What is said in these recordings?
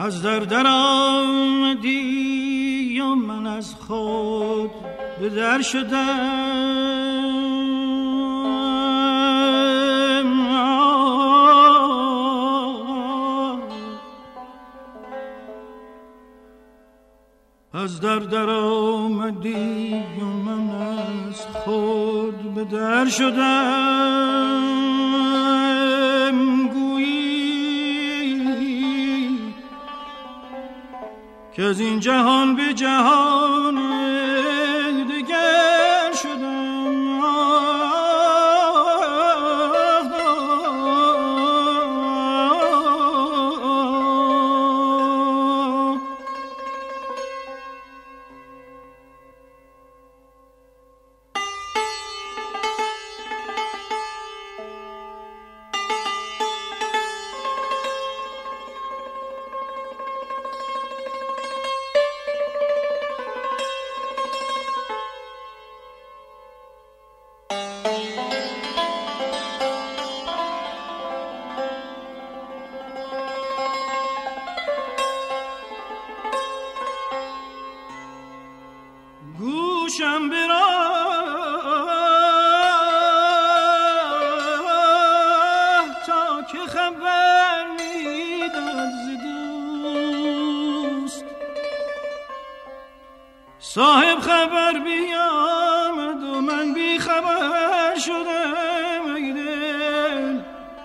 از در آمدی و من از خود به در شدم. از در آمدی و من از خود به در شدم. گویی که از این جهان به جهان دگر شدم. گوشم براه تا که خبر میداد ز دوست. صاحب خبر بیامد و من بی خبر شدم. ای دل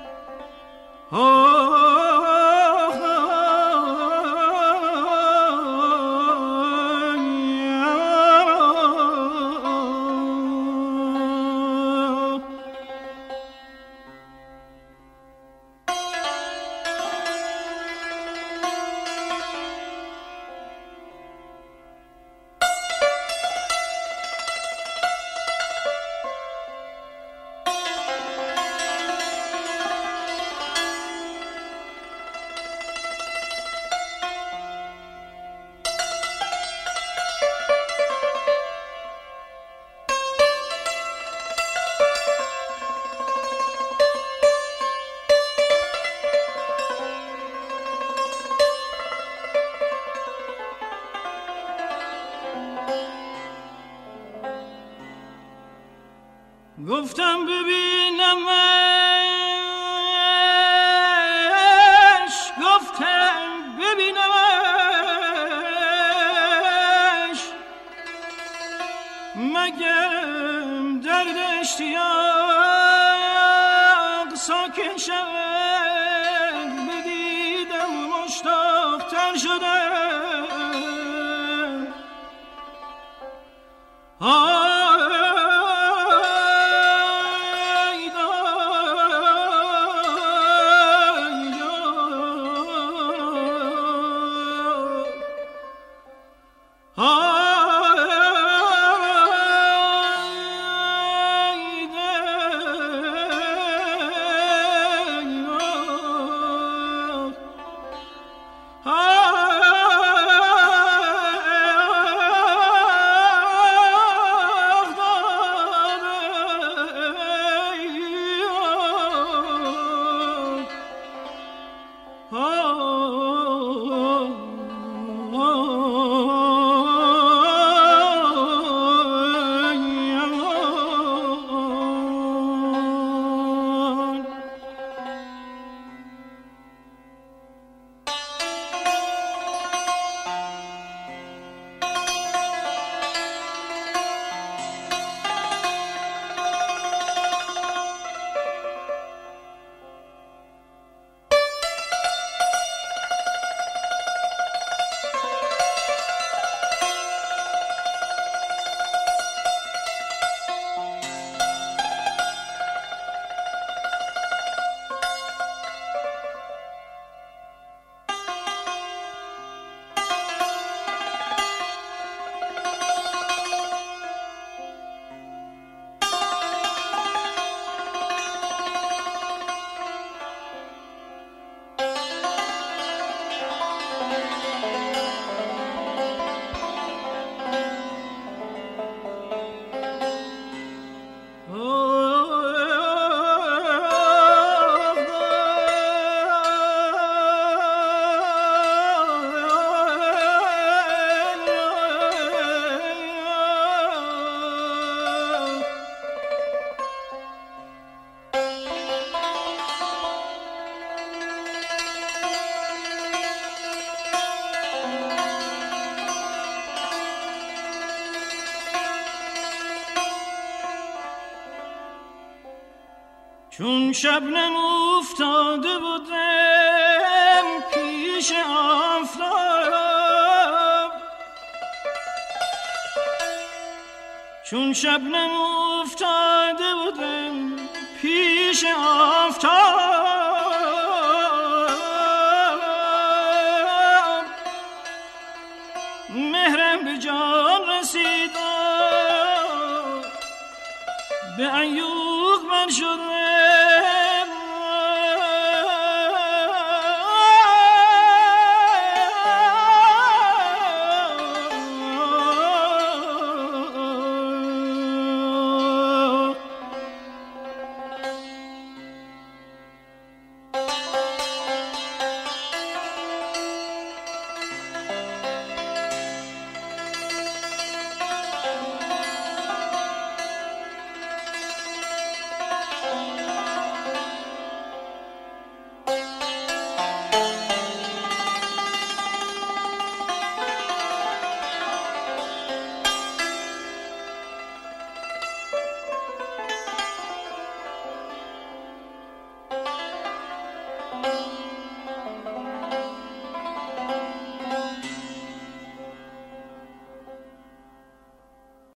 گفتم ببینمش، گفتم ببینمش، مگرم درد اشتیاق ساکن شد. بدیدم و مشتاق تر شدم. چون شبنم افتاده بودم پیش آفتاب، چون شبنم افتاده بودم پیش آفتاب، مهرم به جان رسید، به عیوق من شد